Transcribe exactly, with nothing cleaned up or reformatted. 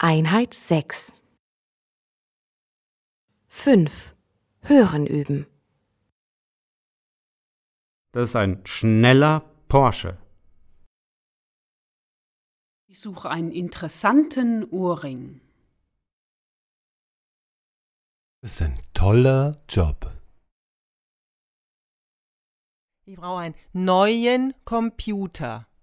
Einheit sechs. fünf. Hören üben. Das ist ein schneller Porsche. Ich suche einen interessanten Ohrring. Das ist ein toller Job. Ich brauche einen neuen Computer.